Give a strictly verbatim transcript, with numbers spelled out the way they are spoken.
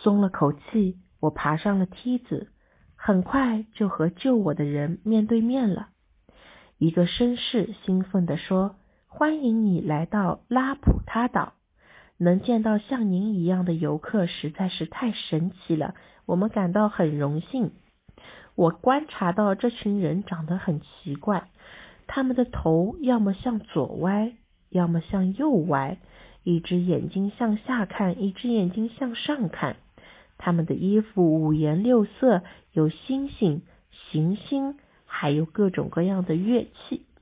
松了口气，我爬上了梯子，很快就和救我的人面对面了。一个绅士兴奋地说：欢迎你来到拉普他岛，能见到像您一样的游客实在是太神奇了，我们感到很荣幸。我观察到这群人长得很奇怪，他们的头要么向左歪，要么向右歪，一只眼睛向下看，一只眼睛向上看。他们的衣服五颜六色，有星星、行星，还有各种各样的乐器。